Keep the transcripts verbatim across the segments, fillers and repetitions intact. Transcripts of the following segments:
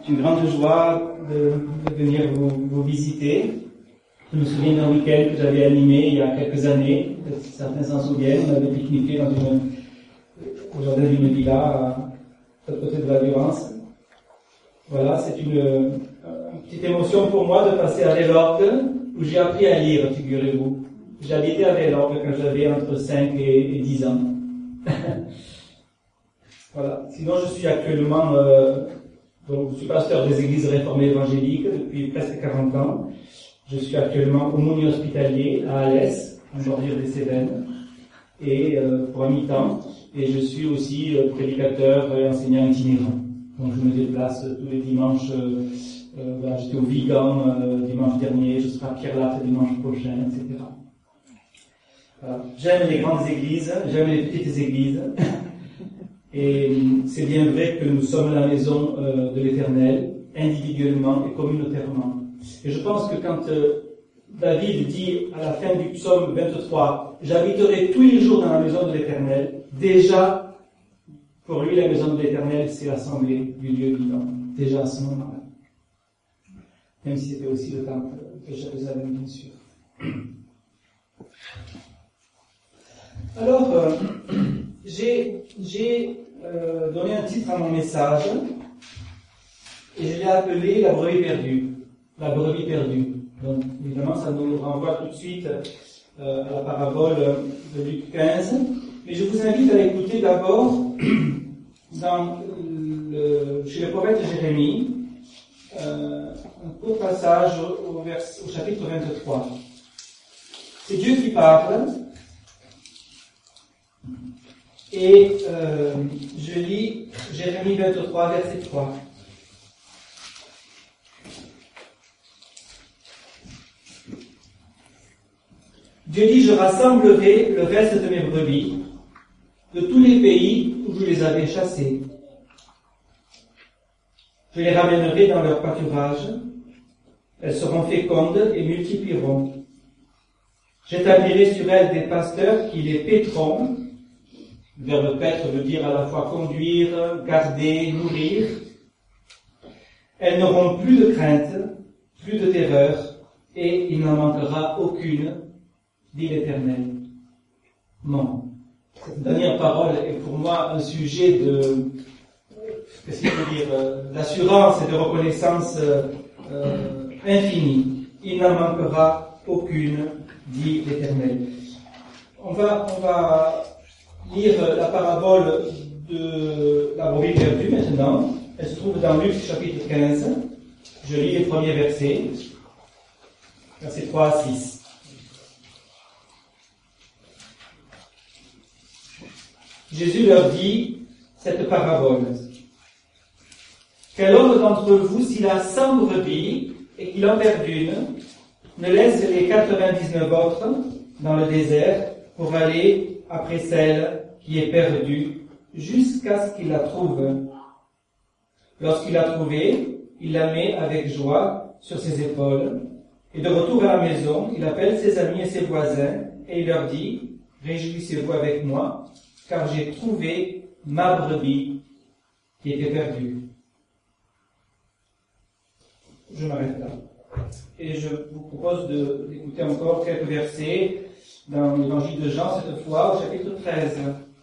une grande joie de, de venir vous, vous visiter. Je me souviens d'un week-end que j'avais animé il y a quelques années. Certains s'en souviennent. On avait pique-niqué dans une, au jardin d'une villa à l'autre côté de la Durance. Voilà, c'est une, une petite émotion pour moi de passer à Vélorgue, où j'ai appris à lire, figurez-vous. J'habitais à Vélorgue quand j'avais entre cinq et dix ans. Voilà. Sinon, je suis actuellement, euh, donc, je suis pasteur des églises réformées évangéliques depuis presque quarante ans. Je suis actuellement aumônier hospitalier à Alès, en bordure des Cévennes, et euh, pour un mi-temps. Et je suis aussi euh, prédicateur et enseignant itinérant. Donc, je me déplace tous les dimanches. Euh, euh, voilà, j'étais au Vigan euh, dimanche dernier, je serai à Pierre-Latte dimanche prochain, et cetera. Voilà. J'aime les grandes églises, j'aime les petites églises. Et c'est bien vrai que nous sommes la maison euh, de l'Éternel, individuellement et communautairement. Et je pense que quand euh, David dit à la fin du psaume vingt-trois, « J'habiterai tous les jours dans la maison de l'Éternel », déjà, pour lui, la maison de l'Éternel, c'est l'assemblée du Dieu vivant. Déjà à ce moment-là. Même si c'était aussi le temple de Jérusalem, bien sûr. Alors, euh, j'ai, j'ai euh, donné un titre à mon message, et je l'ai appelé « La brebis perdue ». La brebis perdue. Donc, évidemment, ça nous renvoie tout de suite euh, à la parabole de Luc quinze. Mais je vous invite à l'écouter d'abord dans le, chez le prophète Jérémie, euh, un court passage au, au, vers, au chapitre vingt-trois. C'est Dieu qui parle. Et euh, je lis Jérémie vingt-trois, verset trois. Dieu dit, je rassemblerai le reste de mes brebis de tous les pays où je les avais chassées. Je les ramènerai dans leur pâturage. Elles seront fécondes et multiplieront. J'établirai sur elles des pasteurs qui les paîtront. Le verbe paître veut dire à la fois conduire, garder, nourrir. Elles n'auront plus de crainte, plus de terreur, et il n'en manquera aucune, dit l'Éternel. Non. Cette dernière parole est pour moi un sujet de, qu'est-ce qu'il faut dire, d'assurance et de reconnaissance euh, infinie. Il n'en manquera aucune, dit l'Éternel. On va, on va lire la parabole de la brebis perdue maintenant. Elle se trouve dans Luc chapitre quinze. Je lis les premiers versets, versets trois à six. Jésus leur dit cette parabole. Quel homme d'entre vous, s'il a cent brebis et qu'il en perd une, ne laisse les quatre-vingt-dix-neuf autres dans le désert pour aller après celle qui est perdue jusqu'à ce qu'il la trouve. Lorsqu'il l'a trouvée, il la met avec joie sur ses épaules et de retour à la maison, il appelle ses amis et ses voisins et il leur dit, réjouissez-vous avec moi, car j'ai trouvé ma brebis qui était perdue. Je m'arrête là. Et je vous propose de, d'écouter encore quelques versets dans l'évangile de Jean, cette fois au chapitre treize.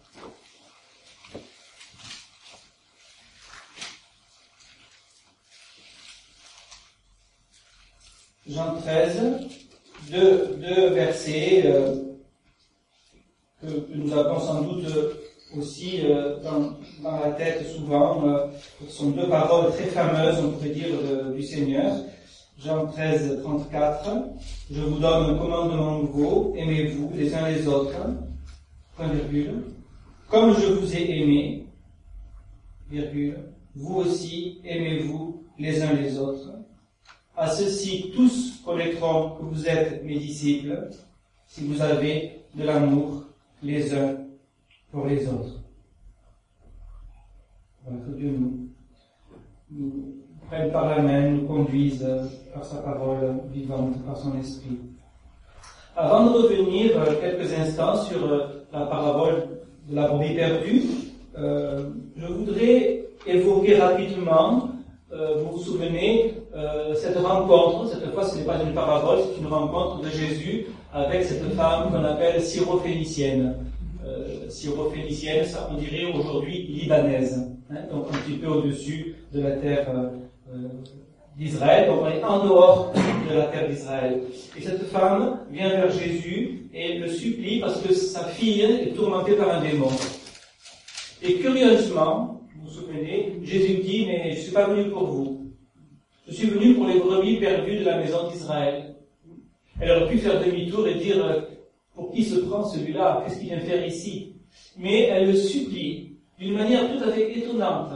Jean treize, deux, deux versets euh, que, que nous avons sans doute aussi euh, dans, dans la tête souvent. Euh, ce sont deux paroles très fameuses, on pourrait dire, de, du Seigneur. Jean treize, trente-quatre. Je vous donne un commandement nouveau, aimez-vous les uns les autres. Point virgule. Comme je vous ai aimé, virgule, vous aussi aimez-vous les uns les autres. À ceux-ci, tous connaîtront que vous êtes mes disciples, si vous avez de l'amour les uns pour les autres. Voilà, que Dieu nous, nous prenne par la main, nous conduise par sa parole vivante, par son esprit. Avant de revenir quelques instants sur la parabole de la brebis perdue, euh, je voudrais évoquer rapidement euh, vous vous souvenez, euh, cette rencontre, cette fois ce n'est pas une parabole, c'est une rencontre de Jésus avec cette femme qu'on appelle syrophénicienne. Euh, syrophénicienne, ça on dirait aujourd'hui libanaise, hein, donc un petit peu au-dessus de la terre euh, euh, d'Israël, donc on est en dehors de la terre d'Israël. Et cette femme vient vers Jésus et le supplie parce que sa fille est tourmentée par un démon. Et curieusement, vous vous souvenez, Jésus dit, mais je ne suis pas venu pour vous. Je suis venu pour les brebis perdues de la maison d'Israël. Elle aurait pu faire demi-tour et dire, pour qui se prend celui-là? Qu'est-ce qu'il vient faire ici? Mais elle le supplie d'une manière tout à fait étonnante.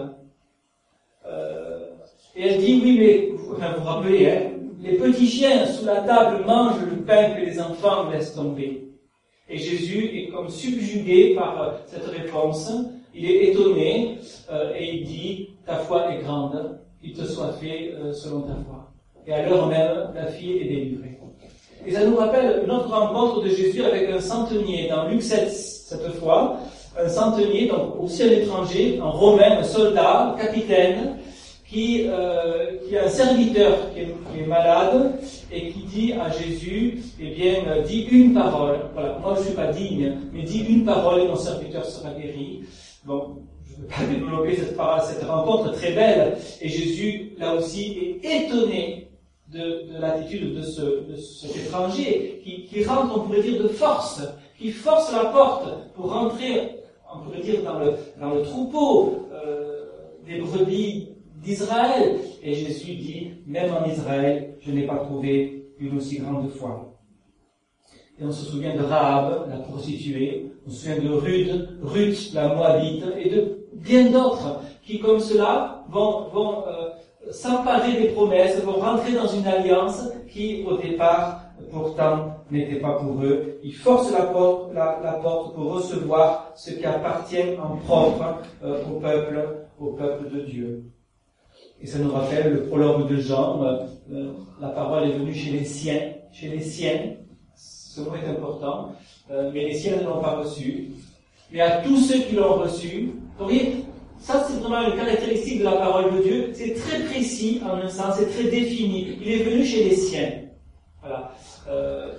Euh, et elle dit, oui, mais enfin, vous vous rappelez, hein, les petits chiens sous la table mangent le pain que les enfants laissent tomber. Et Jésus est comme subjugué par euh, cette réponse. Il est étonné euh, et il dit, ta foi est grande, qu'il te soit fait euh, selon ta foi. Et à l'heure même, la fille est délivrée. Et ça nous rappelle une autre rencontre de Jésus avec un centenier, dans Luc sept, cette fois, un centenier, donc aussi un étranger, un romain, un soldat, un capitaine, qui, euh, qui a un serviteur qui est, qui est malade et qui dit à Jésus, eh bien, euh, dis une parole. Voilà, moi je ne suis pas digne, mais dis une parole et mon serviteur sera guéri. Bon, je ne vais pas développer cette parole, cette rencontre très belle. Et Jésus, là aussi, est étonné de, de l'attitude de, ce, de cet étranger qui, qui rentre, on pourrait dire, de force, qui force la porte pour rentrer, on pourrait dire, dans le, dans le troupeau euh, des brebis d'Israël. Et Jésus dit, même en Israël, je n'ai pas trouvé une aussi grande foi. Et on se souvient de Rahab, la prostituée, on se souvient de Ruth, Ruth la Moabite, et de bien d'autres qui, comme cela, vont, vont euh, s'emparer des promesses, vont rentrer dans une alliance qui, au départ, pourtant, n'était pas pour eux. Ils forcent la porte, la, la porte pour recevoir ce qui appartient en propre euh, au peuple, au peuple de Dieu. Et ça nous rappelle le prologue de Jean, euh, la parole est venue chez les siens, chez les siens, ce mot est important, euh, mais les siens ne l'ont pas reçu. Mais à tous ceux qui l'ont reçu, vous voyez, ça c'est vraiment une caractéristique de la parole de Dieu, c'est très précis en un sens, c'est très défini. Il est venu chez les siens. Voilà. Euh,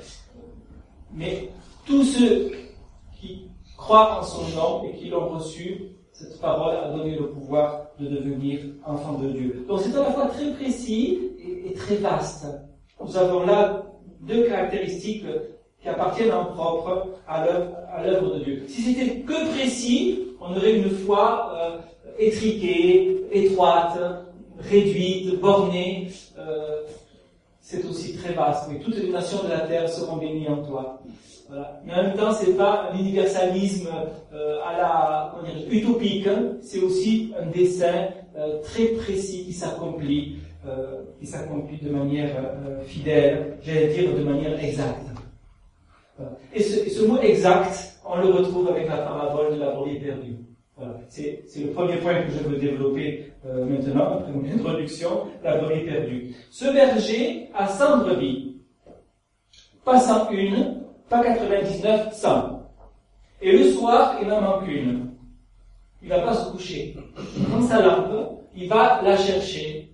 mais tous ceux qui croient en son nom et qui l'ont reçu, cette parole a donné le pouvoir de devenir enfant de Dieu. Donc c'est à la fois très précis et, et très vaste. Nous avons là deux caractéristiques qui appartiennent en propre à l'œuvre, à l'œuvre de Dieu. Si c'était que précis, on aurait une foi euh, étriquée, étroite, réduite, bornée. Euh, c'est aussi très vaste. Mais toutes les nations de la terre seront bénies en toi. Voilà. Mais en même temps, c'est pas un universalisme euh, à la comment dire, utopique. Hein. C'est aussi un dessein euh, très précis qui s'accomplit, euh, qui s'accomplit de manière euh, fidèle, j'allais dire de manière exacte. Voilà. Et, ce, et ce mot exact, on le retrouve avec la parabole de la brebis perdue. Voilà. C'est, c'est le premier point que je veux développer euh, maintenant, après mon introduction, la brebis perdue. Ce berger a cent brebis, pas cent une, pas quatre-vingt-dix-neuf, cent. Et le soir, il en manque une. Il ne va pas se coucher. Il prend sa lampe, il va la chercher.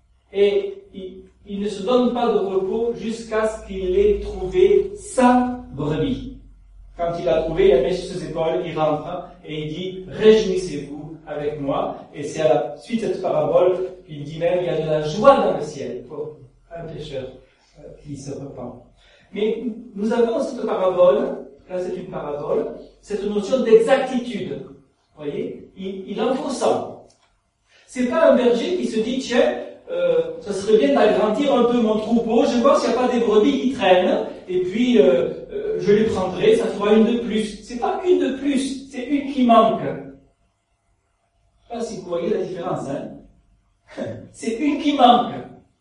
Et il, il ne se donne pas de repos jusqu'à ce qu'il ait trouvé cent brebis. Quand il a trouvé, il la met sur ses épaules, il rentre et il dit « Réjouissez-vous avec moi ». Et c'est à la suite de cette parabole qu'il dit même « Il y a de la joie dans le ciel pour un pécheur euh, qui se repent ». Mais nous avons dans cette parabole, là c'est une parabole, cette notion d'exactitude. Vous voyez, il, il en faut cent. C'est pas un berger qui se dit, tiens, euh, ça serait bien d'agrandir un peu mon troupeau, je vais voir s'il n'y a pas des brebis qui traînent, et puis euh, euh, je les prendrai, ça fera une de plus. C'est pas une de plus, c'est une qui manque. Je sais pas si vous voyez la différence, hein. C'est une qui manque.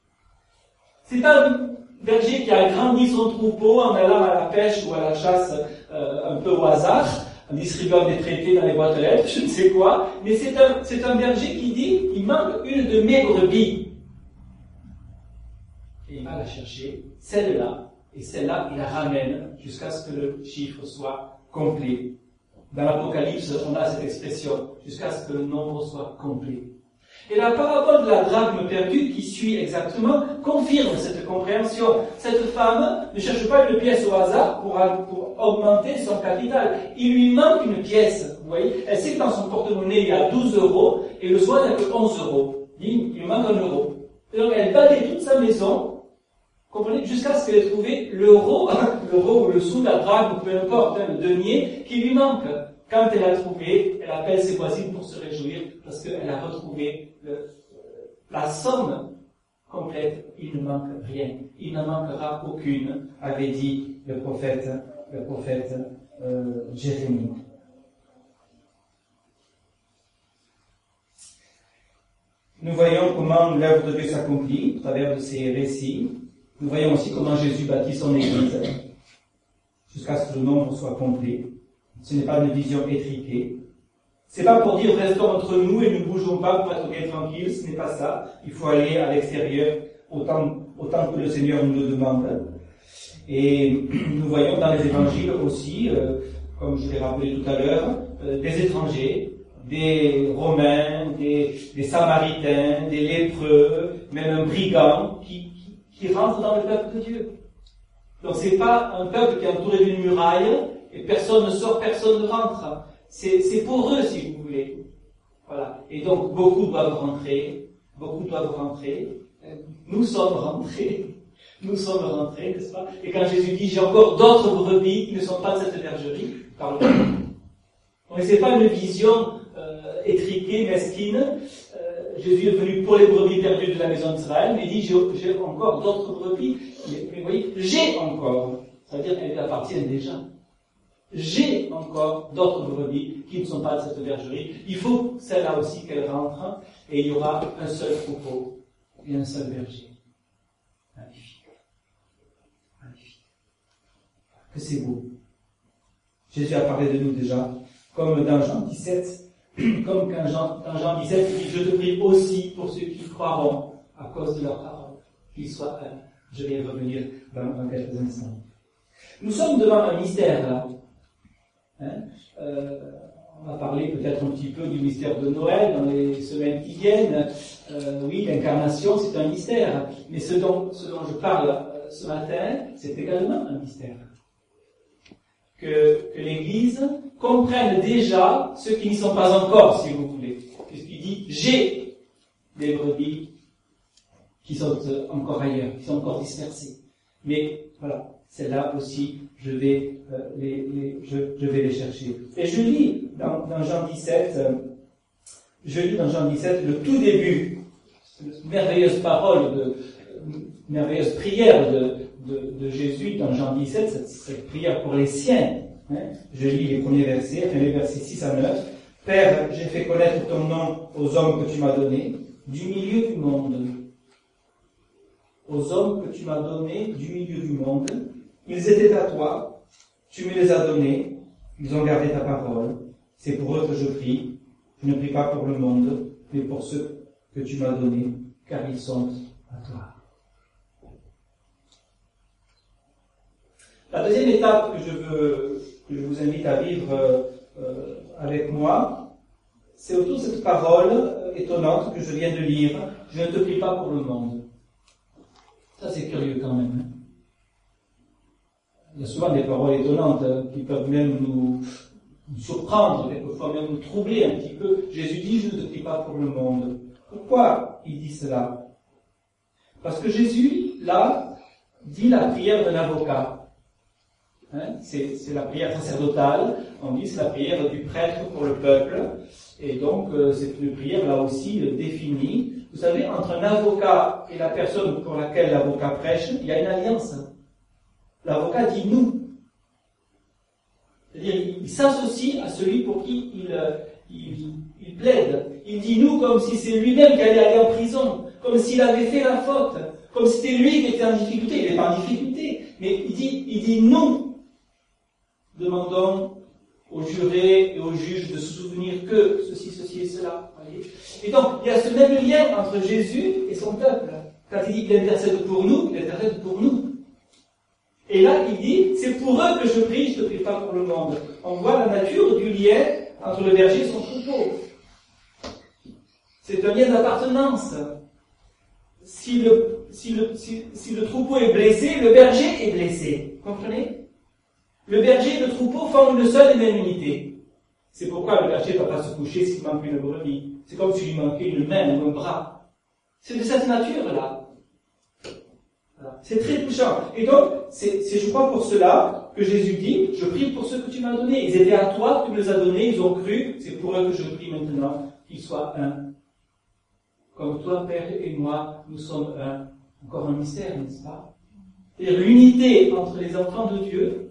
C'est pas un berger qui a agrandi son troupeau en allant à la pêche ou à la chasse euh, un peu au hasard, en distribuant des traités dans les boîtes aux lettres, je ne sais quoi, mais c'est un, c'est un berger qui dit, il manque une de mes brebis. Et il va la chercher, celle-là, et celle-là, il la ramène jusqu'à ce que le chiffre soit complet. Dans l'Apocalypse, on a cette expression, jusqu'à ce que le nombre soit complet. Et la parabole de la drachme perdue qui suit exactement confirme cette compréhension. Cette femme ne cherche pas une pièce au hasard pour, pour augmenter son capital. Il lui manque une pièce. Vous voyez, elle sait que dans son porte-monnaie il y a douze euros et le soir il n'y a que onze euros. Il lui manque un euro. Et donc elle balaye toute sa maison, comprenez, jusqu'à ce qu'elle ait trouvé l'euro, l'euro ou le sou, la drachme, peu importe, hein, le denier qui lui manque. Quand elle a trouvé, elle appelle ses voisines pour se réjouir parce qu'elle a retrouvé le, la somme complète. Il ne manque rien. Il ne manquera aucune, avait dit le prophète, le prophète euh, Jérémie. Nous voyons comment l'œuvre de Dieu s'accomplit au travers de ces récits. Nous voyons aussi comment Jésus bâtit son Église jusqu'à ce que le nombre soit complet. Ce n'est pas une vision étriquée. C'est pas pour dire restons entre nous et ne bougeons pas pour être bien tranquilles, ce n'est pas ça. Il faut aller à l'extérieur autant, autant que le Seigneur nous le demande. Et nous voyons dans les évangiles aussi, euh, comme je l'ai rappelé tout à l'heure, euh, des étrangers, des Romains, des, des Samaritains, des lépreux, même un brigand qui, qui, qui rentre dans le peuple de Dieu. Donc c'est pas un peuple qui est entouré d'une muraille, et personne ne sort, personne ne rentre. C'est, c'est pour eux, si vous voulez. Voilà. Et donc, beaucoup doivent rentrer. Beaucoup doivent rentrer. Nous sommes rentrés. Nous sommes rentrés, n'est-ce pas? Et quand Jésus dit, j'ai encore d'autres brebis qui ne sont pas de cette bergerie, parle de nous. Donc, c'est pas une vision euh, étriquée, mesquine. Euh, Jésus est venu pour les brebis perdues de la maison d'Israël, mais il dit, j'ai, j'ai encore d'autres brebis. Mais, mais vous voyez, j'ai encore. Ça veut dire qu'elles appartiennent déjà. J'ai encore d'autres brebis qui ne sont pas de cette bergerie. Il faut celle-là aussi qu'elle rentre, et il y aura un seul troupeau et un seul berger. Magnifique. Magnifique. Que c'est beau. Jésus a parlé de nous déjà, comme dans Jean dix-sept, comme quand Jean, dans Jean dix-sept, il dit, je te prie aussi pour ceux qui croiront à cause de leur parole, qu'ils soient un. Je vais y revenir dans, dans quelques instants. Nous sommes devant un mystère là. Hein euh, on va parler peut-être un petit peu du mystère de Noël dans les semaines qui viennent. Euh, oui, l'incarnation, c'est un mystère. Mais ce dont, ce dont je parle euh, ce matin, c'est également un mystère. Que, que l'Église comprenne déjà ceux qui n'y sont pas encore, si vous voulez. Puisqu'il dit, j'ai des brebis qui sont encore ailleurs, qui sont encore dispersées. Mais voilà, celles-là aussi, je vais, euh, les, les, je, je vais les chercher. Et je lis dans, dans Jean dix-sept, euh, je lis dans Jean dix-sept le tout début, cette merveilleuse parole, de, euh, merveilleuse prière de, de, de Jésus dans Jean dix-sept, cette, cette prière pour les siens. Hein. Je lis les premiers versets, enfin les versets six à neuf. Père, j'ai fait connaître ton nom aux hommes que tu m'as donnés, du milieu du monde. Aux hommes que tu m'as donnés du milieu du monde. Ils étaient à toi, tu me les as donnés, ils ont gardé ta parole. C'est pour eux que je prie. Je ne prie pas pour le monde, mais pour ceux que tu m'as donnés, car ils sont à toi. La deuxième étape que je veux, que je vous invite à vivre euh, avec moi, c'est autour de cette parole étonnante que je viens de lire. Je ne te prie pas pour le monde. Ça, c'est curieux quand même. Il y a souvent des paroles étonnantes hein, qui peuvent même nous, nous surprendre, quelquefois même nous troubler un petit peu. Jésus dit, je ne te prie pas pour le monde. Pourquoi il dit cela? Parce que Jésus, là, dit la prière d'un avocat. Hein, c'est, c'est la prière sacerdotale. On dit c'est la prière du prêtre pour le peuple. Et donc, euh, c'est une prière, là aussi, euh, définie. Vous savez, entre un avocat et la personne pour laquelle l'avocat prêche, il y a une alliance. L'avocat dit nous. C'est-à-dire, il, il s'associe à celui pour qui il, euh, il, il plaide. Il dit nous comme si c'est lui-même qui allait aller en prison, comme s'il avait fait la faute, comme si c'était lui qui était en difficulté. Il n'est pas en difficulté, mais il dit, il dit nous. Demandons aux jurés et aux juges de se souvenir que ceci, ceci et cela. Voyez. Et donc, il y a ce même lien entre Jésus et son peuple. Quand il dit qu'il intercède pour nous, il intercède pour nous. Et là, il dit, c'est pour eux que je prie, je ne te prie pas pour le monde. On voit la nature du lien entre le berger et son troupeau. C'est un lien d'appartenance. Si le, si, le, si, si le troupeau est blessé, le berger est blessé. Vous comprenez? Le berger et le troupeau forment une seule et même unité. C'est pourquoi le berger ne va pas se coucher s'il manque une brebis. C'est comme s'il lui manquait une main ou un bras. C'est de cette nature-là. Voilà. C'est très touchant. Et donc, c'est, c'est je crois pour cela que Jésus dit, je prie pour ceux que tu m'as donnés. Ils étaient à toi, tu me les as donnés, ils ont cru, c'est pour eux que je prie maintenant, qu'ils soient un. Comme toi, Père, et moi, nous sommes un. Encore un mystère, n'est-ce pas? C'est-à-dire l'unité entre les enfants de Dieu,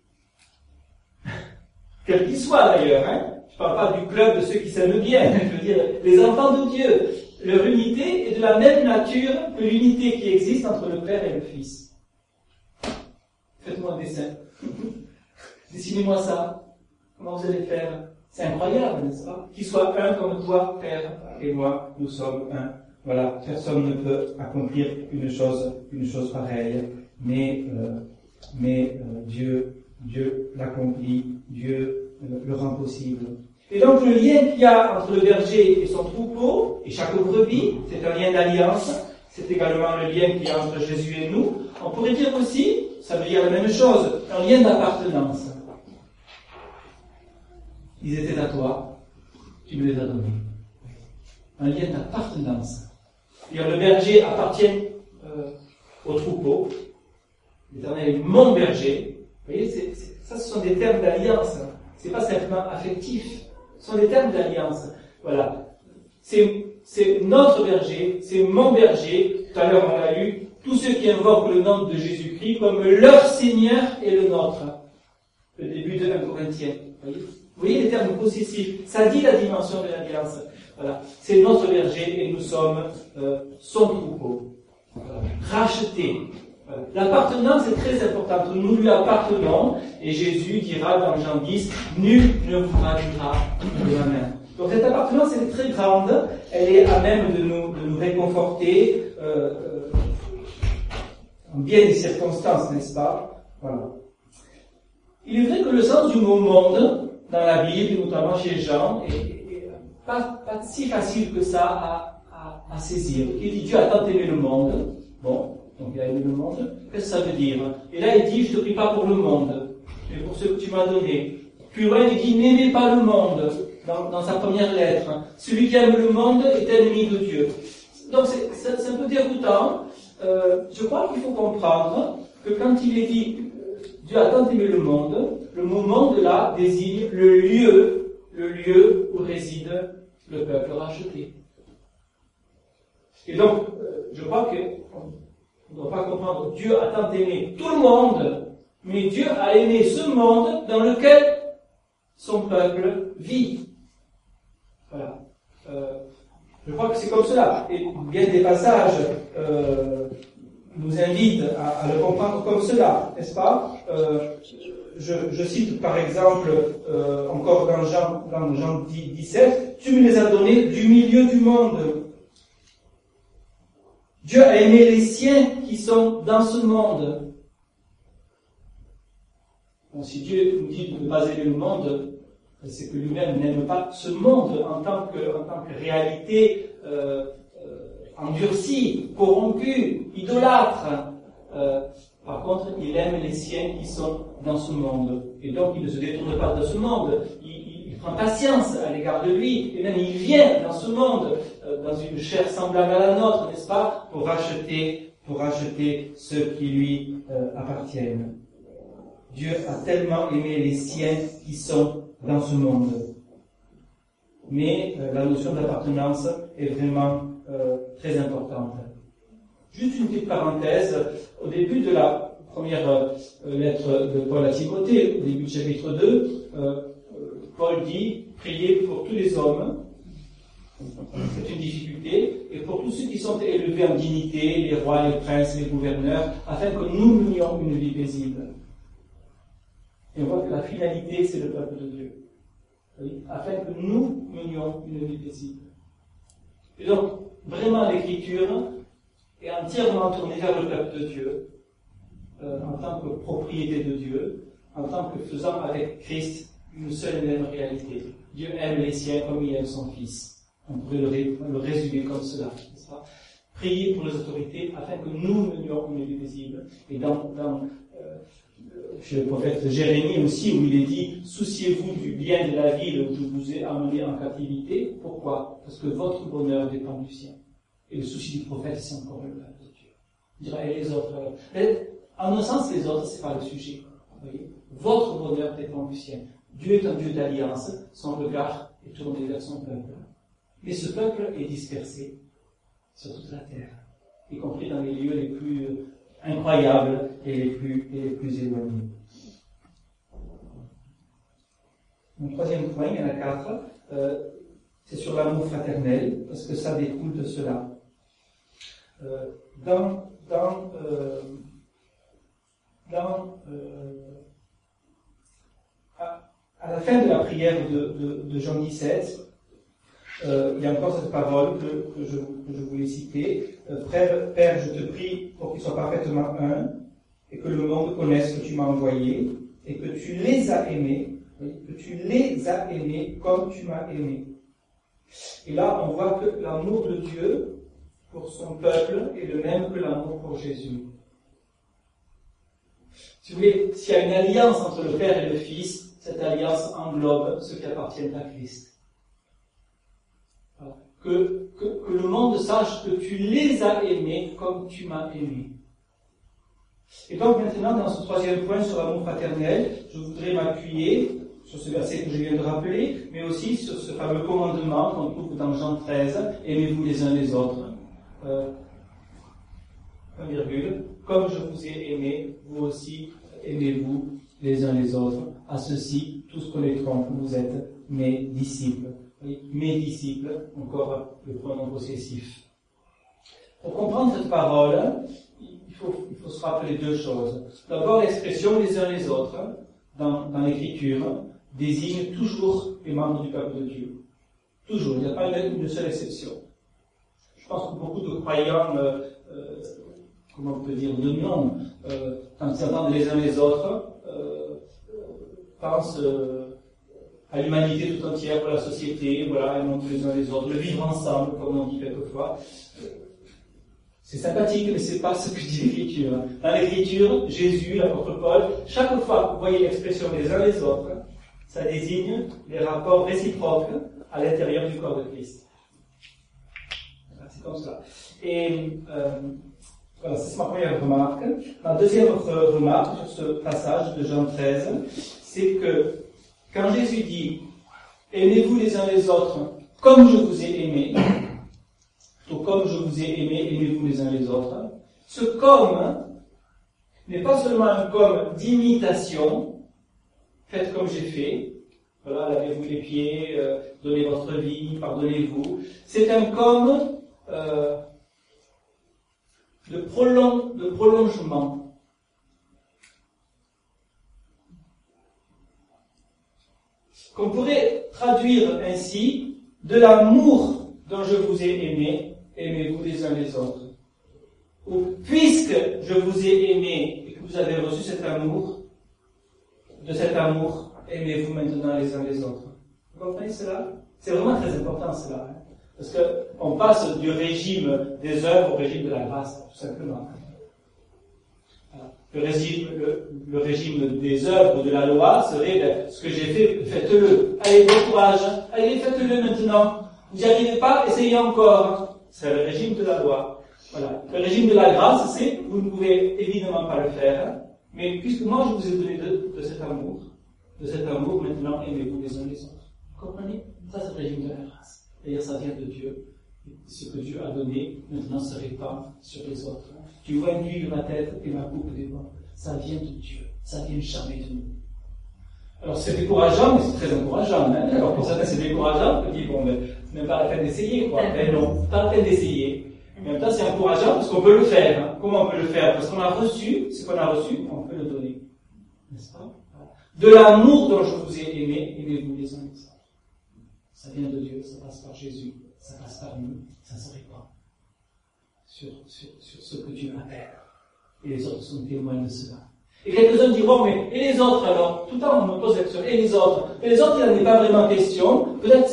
quel qu'il soit d'ailleurs, hein. Je ne parle pas du club de ceux qui s'aiment bien, je veux dire, les enfants de Dieu, leur unité est de la même nature que l'unité qui existe entre le Père et le Fils. Faites-moi un dessin. Dessinez-moi ça. Comment vous allez faire? C'est incroyable, n'est-ce pas? Qu'ils soient un comme toi, Père, et moi, nous sommes un. Voilà, personne ne peut accomplir une chose, une chose pareille, mais, euh, mais euh, Dieu, Dieu l'accomplit, Dieu euh, le rend possible. Et donc le lien qu'il y a entre le berger et son troupeau, et chaque brebis, c'est un lien d'alliance, c'est également le lien qu'il y a entre Jésus et nous. On pourrait dire aussi, ça veut dire la même chose, un lien d'appartenance. Ils étaient à toi, tu me les as donnés. Un lien d'appartenance. C'est-à-dire le berger appartient euh, au troupeau. L'Éternel est mon berger. Vous voyez, c'est, c'est, ça ce sont des termes d'alliance. C'est pas simplement affectif. Ce sont des termes d'alliance. Voilà. C'est, c'est notre berger, c'est mon berger. Tout à l'heure on l'a lu. Tous ceux qui invoquent le nom de Jésus-Christ comme leur Seigneur et le nôtre. Le début de un Corinthiens. Vous voyez, vous voyez les termes possessifs. Ça dit la dimension de l'alliance. Voilà. C'est notre berger et nous sommes euh, son troupeau. Voilà. Racheté. Voilà. L'appartenance est très importante. Nous lui appartenons et Jésus dira dans Jean dix, nul ne vous ravira de ma main. Donc cette appartenance elle est très grande, elle est à même de nous, de nous réconforter euh, euh, en bien des circonstances, n'est-ce pas? Voilà. Il est vrai que le sens du mot monde dans la Bible, notamment chez Jean, est Pas, pas si facile que ça à, à, à saisir. Il dit Dieu a tant aimé le monde. Bon, donc il a aimé le monde. Qu'est-ce que ça veut dire? Et là il dit je ne te prie pas pour le monde, mais pour ce que tu m'as donné. Plus loin il dit n'aimez pas le monde, dans, dans sa première lettre. Celui qui aime le monde est ennemi de Dieu. Donc c'est, c'est, c'est un peu déroutant. Euh, je crois qu'il faut comprendre que quand il est dit Dieu a tant aimé le monde, le mot monde là désigne le lieu le lieu où réside le peuple racheté. Et donc, euh, je crois qu'on ne doit pas comprendre Dieu a tant aimé tout le monde, mais Dieu a aimé ce monde dans lequel son peuple vit. Voilà. Euh, je crois que c'est comme cela. Et bien des passages euh, nous invitent à, à le comprendre comme cela, n'est-ce pas? euh, Je, je cite par exemple euh, encore dans Jean, dans Jean dix-sept, tu me les as donnés du milieu du monde. Dieu a aimé les siens qui sont dans ce monde. Bon, si Dieu nous dit de ne pas aimer le monde, c'est que lui-même n'aime pas ce monde en tant que, en tant que réalité euh, euh, endurcie, corrompue, idolâtre. Euh, Par contre, il aime les siens qui sont dans ce monde. Et donc, il ne se détourne pas de ce monde. Il, il, il prend patience à l'égard de lui. Et même, il vient dans ce monde, euh, dans une chair semblable à la nôtre, n'est-ce pas, pour racheter, pour racheter ceux qui lui euh, appartiennent. Dieu a tellement aimé les siens qui sont dans ce monde. Mais euh, la notion d'appartenance est vraiment euh, très importante. Juste une petite parenthèse, au début de la première euh, lettre de Paul à Timothée, au début du chapitre deux, euh, Paul dit « Priez pour tous les hommes », c'est une difficulté, et pour tous ceux qui sont élevés en dignité, les rois, les princes, les gouverneurs, afin que nous menions une vie paisible. Et on voit que la finalité, c'est le peuple de Dieu. Oui, afin que nous menions une vie paisible. Et donc, vraiment, l'Écriture est entièrement tournée vers le peuple de Dieu, euh, en tant que propriété de Dieu, en tant que faisant avec Christ une seule et même réalité. Dieu aime les siens comme il aime son Fils. On pourrait le, ré, le résumer comme cela, n'est-ce pas? Priez pour les autorités afin que nous menions au milieu des îles. Et dans, dans euh, chez le prophète Jérémie aussi, où il est dit, souciez-vous du bien de la ville où je vous ai amené en captivité. Pourquoi? Parce que votre bonheur dépend du sien. Et le souci du prophète, c'est encore le peuple de Dieu. Il dira, et les autres, et, en un sens, les autres, c'est pas le sujet. Vous voyez? Votre bonheur dépend du sien. Dieu est un Dieu d'alliance, son regard est tourné vers son peuple. Mais ce peuple est dispersé sur toute la terre, y compris dans les lieux les plus incroyables et les plus, et les plus éloignés. Mon troisième point, il y en a quatre, euh, c'est sur l'amour fraternel, parce que ça découle de cela. Euh, dans dans, euh, dans euh, à, à la fin de la prière de, de, de Jean dix-sept, Euh, il y a encore cette parole que, que, je, que je voulais citer. Euh, Frère, Père, je te prie pour qu'ils soient parfaitement un, et que le monde connaisse que tu m'as envoyé, et que tu les as aimés, que tu les as aimés comme tu m'as aimé. Et là, on voit que l'amour de Dieu pour son peuple est le même que l'amour pour Jésus. Si vous voulez, s'il y a une alliance entre le Père et le Fils, cette alliance englobe ceux qui appartiennent à Christ. Que, que, que le monde sache que tu les as aimés comme tu m'as aimé. Et donc maintenant, dans ce troisième point sur l'amour fraternel, je voudrais m'appuyer sur ce verset que je viens de rappeler, mais aussi sur ce fameux commandement qu'on trouve dans Jean treize, aimez-vous les uns les autres. Euh, un virgule, comme je vous ai aimé, vous aussi aimez-vous les uns les autres. À ceux-ci, tous connaîtront que vous êtes mes disciples. Mes disciples, encore le pronom possessif. Pour comprendre cette parole, il faut, il faut se rappeler deux choses. D'abord, l'expression les uns les autres, dans, dans l'Écriture, désigne toujours les membres du peuple de Dieu. Toujours, il n'y a pas une seule exception. Je pense que beaucoup de croyants, euh, euh, comment on peut dire, de nom, euh, quand ils s'entendent les uns les autres, euh, pensent euh, à l'humanité tout entière, pour la société, voilà, aimons tous les uns les autres, le vivre ensemble, comme on dit quelquefois. C'est sympathique, mais c'est pas ce que dit l'Écriture. Dans l'Écriture, Jésus, l'apôtre Paul, chaque fois que vous voyez l'expression les uns les autres, ça désigne les rapports réciproques à l'intérieur du corps de Christ. Voilà, c'est comme ça. Et euh, voilà, c'est ma première remarque. Ma deuxième remarque sur ce passage de Jean treize, c'est que quand Jésus dit « Aimez-vous les uns les autres comme je vous ai aimé », plutôt « comme je vous ai aimé, aimez-vous les uns les autres », ce « comme » n'est pas seulement un « comme » d'imitation, faites comme j'ai fait, voilà, lavez-vous les pieds, euh, donnez votre vie, pardonnez-vous. C'est un « comme euh, » de, prolong, de prolongement. Qu'on pourrait traduire ainsi, de l'amour dont je vous ai aimé, aimez-vous les uns les autres. Ou, puisque je vous ai aimé et que vous avez reçu cet amour, de cet amour, aimez-vous maintenant les uns les autres. Vous comprenez cela? C'est vraiment très important cela. Hein? Parce que on passe du régime des œuvres au régime de la grâce, tout simplement. Le régime, le, le régime des œuvres de la loi serait ben, ce que j'ai fait, faites-le. Allez, bon courage. Allez, faites-le maintenant. Vous n'y arrivez pas, essayez encore. C'est le régime de la loi. Voilà. Le régime de la grâce, c'est vous ne pouvez évidemment pas le faire, mais puisque moi je vous ai donné de, de cet amour, de cet amour, maintenant aimez-vous les uns les autres. Vous comprenez? Ça, c'est le régime de la grâce. D'ailleurs, ça vient de Dieu. Ce que Dieu a donné, maintenant se répand sur les autres. Tu vois une huile de ma tête et ma coupe déborde. Ça vient de Dieu. Ça vient jamais de nous. Alors c'est décourageant, mais c'est très encourageant. Hein. Alors pour certains c'est décourageant, on peut dire, bon, mais c'est même pas la peine d'essayer, quoi. Mais non, pas la peine d'essayer. Mais en même temps c'est encourageant parce qu'on peut le faire. Hein. Comment on peut le faire? Parce qu'on a reçu, ce qu'on a reçu, on peut le donner. N'est-ce pas? De l'amour dont je vous ai aimé, aimez-vous les uns les autres. Ça vient de Dieu, ça passe par Jésus. Ça passe par nous, ça se répand sur, sur, sur ce que Dieu appelle. Et les autres sont témoins de cela. Et quelques-uns diront, mais et les autres alors? Tout le temps on me pose la question, et les autres? Et les autres, il n'en est pas vraiment question. Peut-être,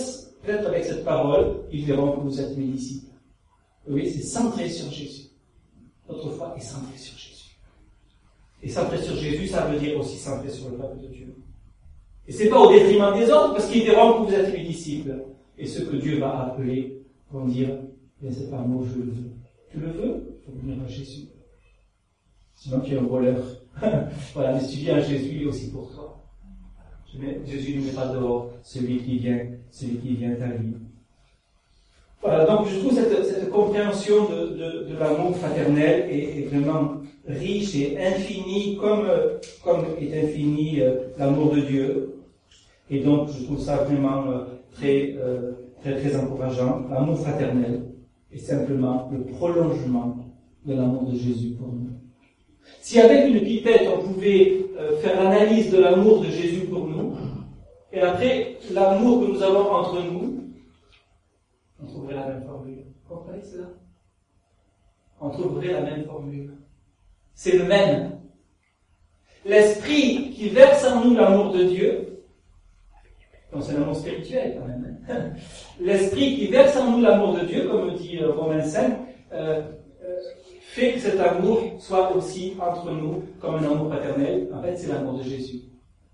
peut-être avec cette parole, ils verront que vous êtes mes disciples. Oui, c'est centré sur Jésus. Notre foi est centrée sur Jésus. Et centré sur Jésus, ça veut dire aussi centré sur le peuple de Dieu. Et c'est pas au détriment des autres, parce qu'ils verront que vous êtes mes disciples. Et ce que Dieu va appeler vont dire, mais c'est pas moi, je le veux. Tu le veux? Il faut venir à Jésus. Sinon tu es un voleur. Voilà, mais si tu viens à Jésus, il est aussi pour toi. Jésus ne met pas dehors celui qui vient, celui qui vient à lui. Voilà, donc je trouve cette, cette compréhension de, de, de l'amour fraternel est, est vraiment riche et infinie, comme, comme est infini euh, l'amour de Dieu. Et donc je trouve ça vraiment euh, très, euh, très, très encourageant. L'amour fraternel est simplement le prolongement de l'amour de Jésus pour nous. Si avec une pipette on pouvait euh, faire l'analyse de l'amour de Jésus pour nous, et après l'amour que nous avons entre nous, on trouverait la même formule. Vous comprenez cela? On trouverait la même formule. C'est le même. L'esprit qui verse en nous l'amour de Dieu, donc c'est l'amour spirituel quand même, hein? L'esprit qui verse en nous l'amour de Dieu, comme dit euh, Romains cinq, euh, euh, fait que cet amour soit aussi entre nous comme un amour paternel. En fait, c'est l'amour de Jésus.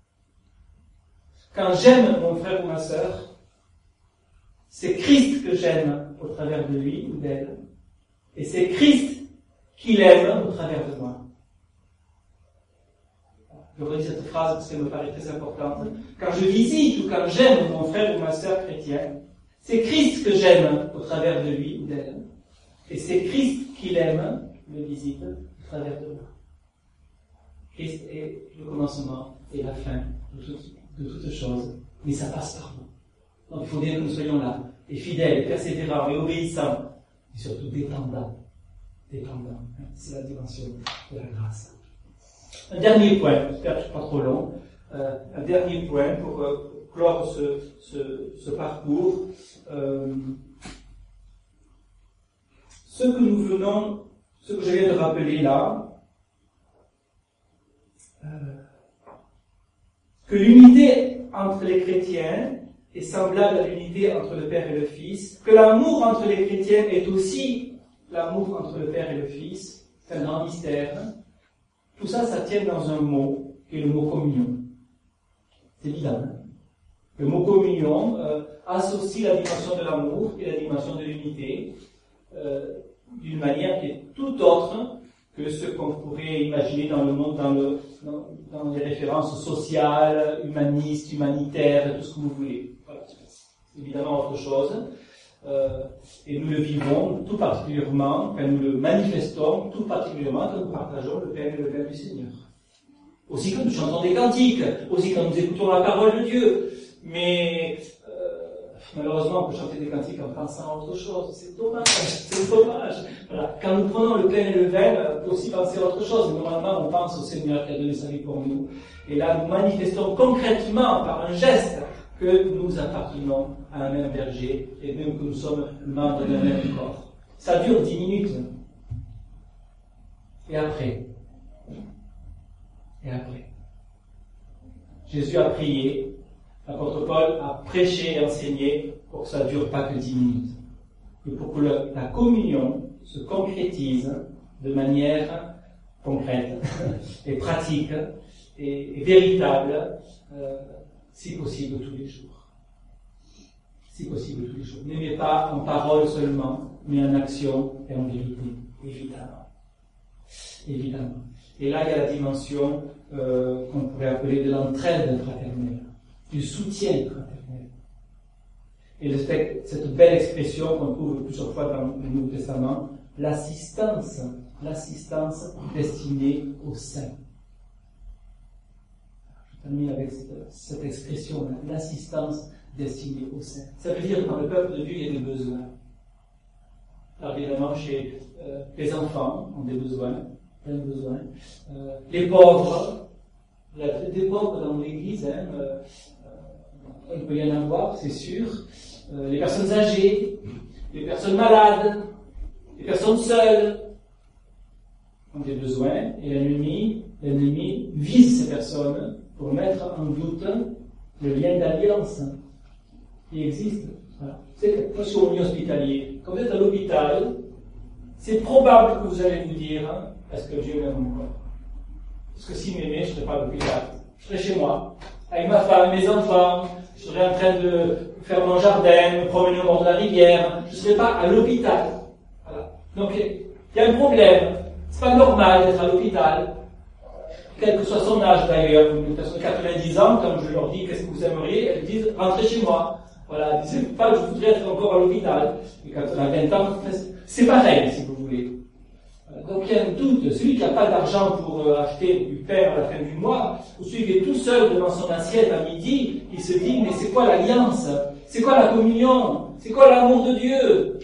Quand j'aime mon frère ou ma sœur, c'est Christ que j'aime au travers de lui ou d'elle. Et c'est Christ qui l'aime au travers de moi. Je redis cette phrase parce qu'elle me paraît très importante. Quand je visite ou quand j'aime mon frère ou ma sœur chrétien, c'est Christ que j'aime au travers de lui ou d'elle. Et c'est Christ qui l'aime, le visite, au travers de moi. Christ est le commencement et la fin de toutes, de toutes choses. Mais ça passe par nous. Donc il faut bien que nous soyons là, et fidèles, et persévérants, et obéissants, et surtout dépendants. Dépendants. C'est la dimension de la grâce. Un dernier point, j'espère que je ne suis pas trop long, euh, un dernier point pour euh, clore ce, ce, ce parcours. Euh, ce que nous venons, ce que je viens de rappeler là, euh, que l'unité entre les chrétiens est semblable à l'unité entre le Père et le Fils, que l'amour entre les chrétiens est aussi l'amour entre le Père et le Fils, c'est un grand mystère. Tout ça, ça tient dans un mot, qui est le mot communion. C'est évident. Hein? Le mot communion euh, associe la dimension de l'amour et la dimension de l'unité euh, d'une manière qui est tout autre que ce qu'on pourrait imaginer dans le monde, dans, le, dans, dans les références sociales, humanistes, humanitaires, tout ce que vous voulez. Voilà. C'est évidemment autre chose. Euh, et nous le vivons tout particulièrement, quand nous le manifestons, tout particulièrement quand nous partageons le pain et le vin du Seigneur. Aussi quand nous chantons des cantiques, aussi quand nous écoutons la parole de Dieu. Mais euh, malheureusement, on peut chanter des cantiques en pensant à autre chose. C'est dommage, c'est dommage. Voilà. Quand nous prenons le pain et le vin, on peut aussi penser à autre chose. Normalement, on pense au Seigneur qui a donné sa vie pour nous. Et là, nous manifestons concrètement, par un geste, que nous appartenons à un même berger et même que nous sommes membres d'un même corps. Ça dure dix minutes. Et après Et après Jésus a prié, l'apôtre Paul a prêché et enseigné pour que ça ne dure pas que dix minutes. Et pour que le, la communion se concrétise de manière concrète et pratique et, et véritable, euh, si possible tous les jours. Si possible tous les jours. N'aimez pas en parole seulement, mais en action et en vérité, évidemment. Évidemment. Et là, il y a la dimension euh, qu'on pourrait appeler de l'entraide fraternelle, du soutien fraternel. Et le, cette belle expression qu'on trouve plusieurs fois dans le Nouveau Testament, l'assistance, l'assistance destinée aux saints. Je termine avec cette, cette expression, l'assistance destinée aux saints. Ça veut dire que dans le peuple de Dieu, il y a des besoins. Alors évidemment, chez euh, les enfants ont des besoins, plein de besoins. Euh, les pauvres, il y a des pauvres dans l'église, hein, euh, euh, il peut y en avoir, c'est sûr. Euh, les personnes âgées, les personnes malades, les personnes seules ont des besoins, et l'ennemi, l'ennemi vise ces personnes pour mettre en doute le lien d'alliance qui existe C'est que moi, je suis au milieu hospitalier. Quand vous êtes à l'hôpital, c'est probable que vous allez vous dire, hein, est-ce que Dieu m'aime encore? Parce que s'il m'aimait, je ne serais pas à l'hôpital. Je serais chez moi, avec ma femme, mes enfants, je serais en train de faire mon jardin, me promener au bord de la rivière, je ne serais pas à l'hôpital. Voilà. Donc, il y a un problème. C'est pas normal d'être à l'hôpital. Quel que soit son âge d'ailleurs, une personne de quatre-vingt-dix ans, quand je leur dis qu'est-ce que vous aimeriez, elles disent rentrez chez moi. Voilà, disent pas je voudrais être encore à l'hôpital. Et quand on a vingt ans, c'est pareil si vous voulez. Donc il y a un doute. Celui qui n'a pas d'argent pour euh, acheter du pain à la fin du mois, ou celui qui est tout seul devant son assiette à midi, il se dit mais c'est quoi l'alliance? C'est quoi la communion? C'est quoi l'amour de Dieu?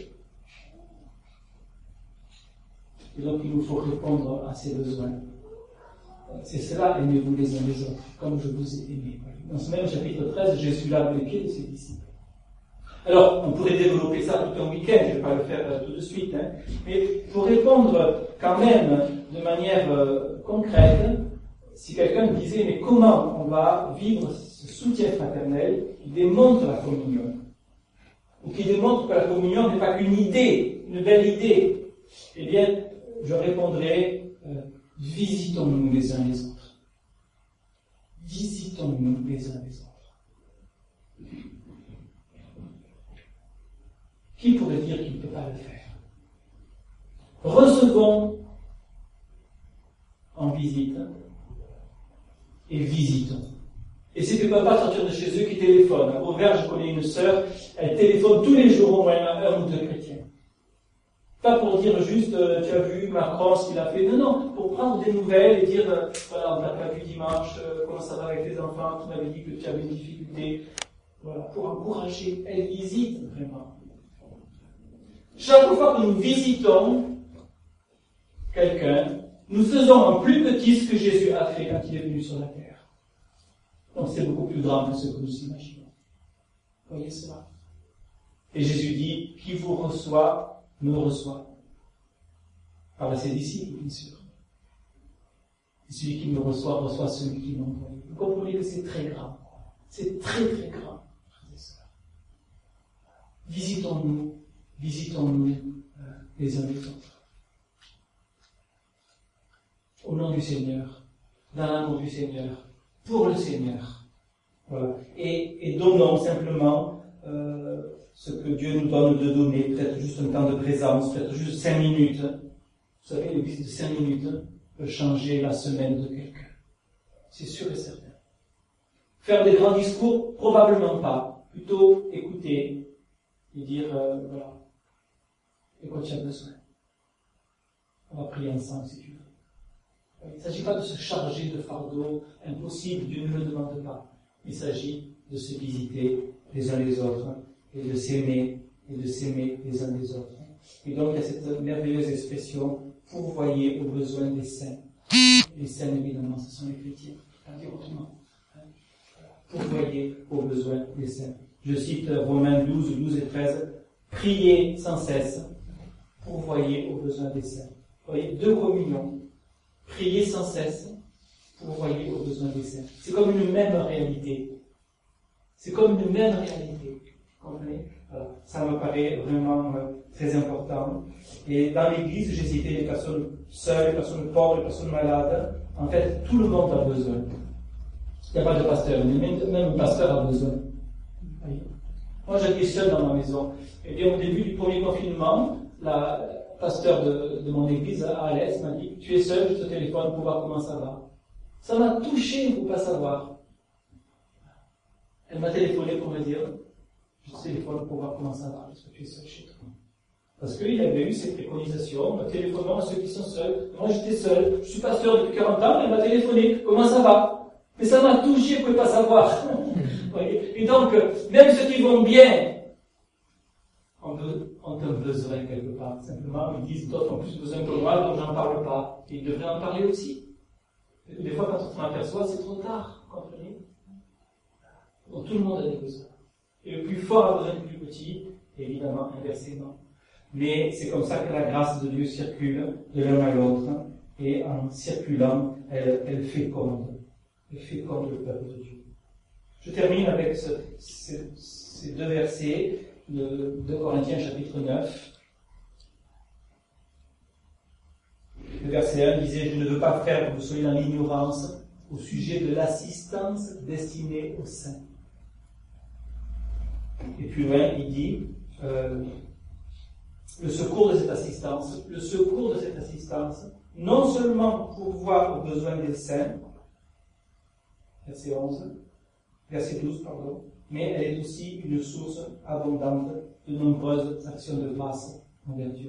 Et donc il nous faut répondre à ces besoins. C'est cela, aimez-vous les uns les autres, comme je vous ai aimé. Dans ce même chapitre treize, Jésus lave les pieds de ses disciples. Alors, on pourrait développer ça tout un week-end, je ne vais pas le faire euh, tout de suite, hein, mais pour répondre quand même de manière euh, concrète, si quelqu'un me disait, mais comment on va vivre ce soutien fraternel qui démontre la communion, ou qui démontre que la communion n'est pas qu'une idée, une belle idée, eh bien, je répondrai, euh, visitons-nous les uns les autres. Visitons-nous les uns les autres. Qui pourrait dire qu'il ne peut pas le faire? Recevons en visite et visitons. Et c'est que papa sortir de chez eux qui téléphone. À Beauvert, je connais une sœur, elle téléphone tous les jours au moins un ou deux chrétiens. Pas pour dire juste, euh, tu as vu Macron, ce qu'il a fait. Non, non, pour prendre des nouvelles et dire, euh, voilà, on t'a pas vu dimanche, euh, comment ça va avec tes enfants, tu m'avais dit que tu avais une difficulté. Voilà, pour encourager. Elle visite vraiment. Chaque fois que nous visitons quelqu'un, nous faisons en plus petit ce que Jésus a fait quand il est venu sur la terre. Donc c'est beaucoup plus grand que ce que nous imaginons. Voyez cela. Et Jésus dit, qui vous reçoit, me reçoit. Par ses disciples, bien sûr. Et celui qui me reçoit, reçoit celui qui m'a envoyé. Vous comprenez que c'est très grand. C'est très très grand. Visitons-nous. Visitons-nous euh, les uns les autres. Au nom du Seigneur, dans l'amour du Seigneur, pour le Seigneur. Voilà. Et, et donnons simplement euh, ce que Dieu nous donne de donner, peut-être juste un temps de présence, peut-être juste cinq minutes. Vous savez, une visite de cinq minutes peut changer la semaine de quelqu'un. C'est sûr et certain. Faire des grands discours, probablement pas. Plutôt écouter et dire, euh, voilà, et quoi tu as besoin. On va prier ensemble si tu veux. Il ne s'agit pas de se charger de fardeaux impossibles, Dieu ne le demande pas. Il s'agit de se visiter les uns les autres et de s'aimer et de s'aimer les uns les autres. Et donc il y a cette merveilleuse expression, pourvoyez aux besoins des saints. Les saints, évidemment, ce sont les chrétiens. À dire autrement. Pourvoyez aux besoins des saints. Je cite Romains douze, douze et treize. Priez sans cesse. Pourvoyez aux besoins des saints. Vous voyez, deux communions. Priez sans cesse. Pourvoyez aux besoins des saints. C'est comme une même réalité. C'est comme une même réalité. Vous comprenez? Voilà. Ça me paraît vraiment euh, très important. Et dans l'Église, j'ai cité les personnes seules, les personnes pauvres, les personnes malades. En fait, tout le monde a besoin. Il n'y a pas de pasteur, mais même, même le pasteur a besoin. Oui. Moi, j'étais seul dans ma maison. Et bien, au début du premier confinement, la pasteur de, de mon église à Alès m'a dit, tu es seul, je te téléphone pour voir comment ça va. Ça m'a touché pour ne pas savoir. Elle m'a téléphoné pour me dire, je te téléphone pour voir comment ça va, parce que tu es seul chez toi. Parce qu'il avait eu ces préconisations, téléphonant à ceux qui sont seuls. Moi, j'étais seul, je suis pasteur depuis quarante ans, elle m'a téléphoné, comment ça va? Mais ça m'a touché pour ne pas savoir. Et donc, même ceux qui vont bien, ont un besoin quelque part. Simplement, ils disent, d'autres ont plus besoin que moi, donc j'en parle pas. Et ils devraient en parler aussi. Des fois, quand on s'en aperçoit, c'est trop tard, vous comprenez? Donc, tout le monde a des besoins. Et le plus fort a besoin du plus petit, évidemment, inversement. Mais c'est comme ça que la grâce de Dieu circule de l'un à l'autre. Et en circulant, elle, elle féconde. Elle féconde le peuple de Dieu. Je termine avec ce, ce, ces deux versets de deux Corinthiens chapitre neuf. Le verset un disait « Je ne veux pas, frères, que vous soyez dans l'ignorance au sujet de l'assistance destinée aux saints. » Et plus loin, il dit euh, « Le secours de cette assistance, le secours de cette assistance, non seulement pour voir aux besoins des saints, verset onze, verset douze, pardon, mais elle est aussi une source abondante de nombreuses actions de grâce envers Dieu. »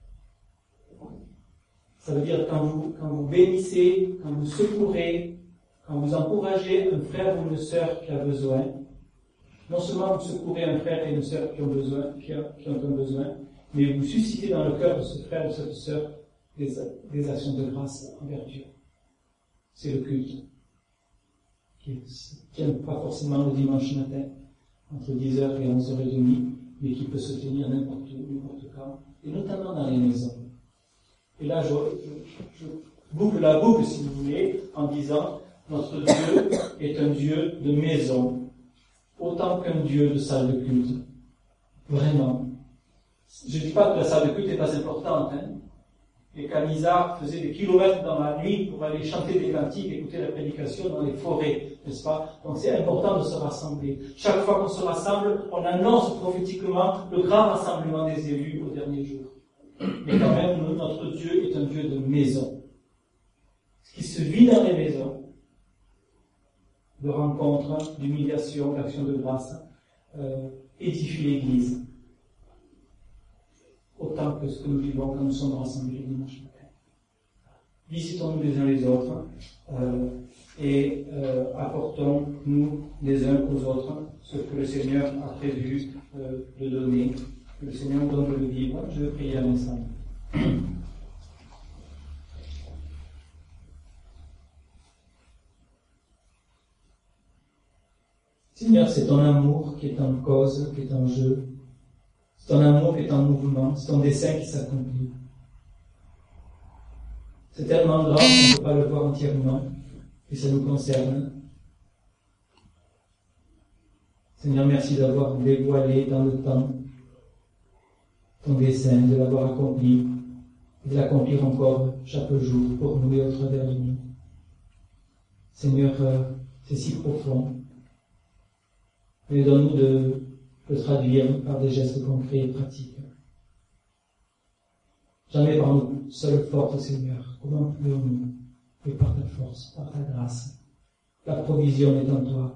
Ça veut dire quand vous, quand vous bénissez, quand vous secourez, quand vous encouragez un frère ou une sœur qui a besoin, non seulement vous secourez un frère et une sœur qui ont besoin, qui, a, qui ont un besoin, mais vous suscitez dans le cœur de ce frère ou de cette sœur des, des actions de grâce envers Dieu. C'est le culte qui ne tient pas forcément le dimanche matin, entre dix heures et onze heures trente, mais qui peut se tenir n'importe où, n'importe quand, et notamment dans les maisons. Et là, je, je, je boucle la boucle, si vous voulez, en disant notre Dieu est un Dieu de maison, autant qu'un Dieu de salle de culte. Vraiment. Je ne dis pas que la salle de culte n'est pas importante. Hein. Les camisards faisaient des kilomètres dans la nuit pour aller chanter des cantiques, écouter la prédication dans les forêts, n'est-ce pas? Donc c'est important de se rassembler. Chaque fois qu'on se rassemble, on annonce prophétiquement le grand rassemblement des élus au dernier jour. Mais quand même, nous, notre Dieu est un Dieu de maison. Ce qui se vit dans les maisons, de rencontres, d'humiliation, d'action de grâce, euh, édifie l'Église. Autant que ce que nous vivons quand nous sommes rassemblés le dimanche matin. Visitons-nous les uns les autres euh, et euh, apportons-nous les uns aux autres ce que le Seigneur a prévu euh, de donner. Que le Seigneur nous donne de le vivre. Je vais prier à l'instant. Seigneur, c'est ton amour qui est en cause, qui est en jeu. C'est ton amour qui est en mouvement. C'est ton dessein qui s'accomplit. C'est tellement grand qu'on ne peut pas le voir entièrement, et ça nous concerne. Seigneur, merci d'avoir dévoilé dans le temps ton dessein, de l'avoir accompli, et de l'accomplir encore chaque jour pour nous et au travers de nous. Seigneur, c'est si profond. Mais donne-nous de le traduire par des gestes concrets et pratiques. Jamais par nos seules forces, Seigneur. Comment pouvons-nous? Mais par ta force, par ta grâce. La provision est en toi.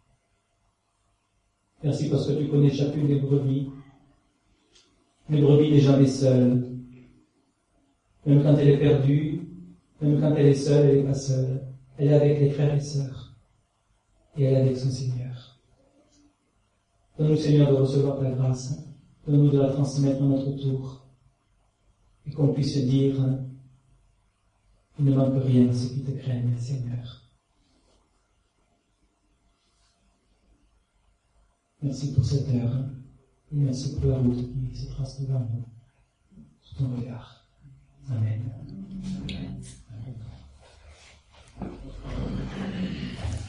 Merci parce que tu connais chacune des brebis. Les brebis n'est jamais seule. Même quand elle est perdue, même quand elle est seule, elle n'est pas seule. Elle est avec les frères et sœurs. Et elle est avec son Seigneur. Donne-nous, Seigneur, de recevoir ta grâce. Donne-nous de la transmettre à notre tour. Et qu'on puisse dire, il ne manque rien à ceux qui te craignent, Seigneur. Merci pour cette heure. Et merci pour la route qui se trace devant nous. Sous ton regard. Amen.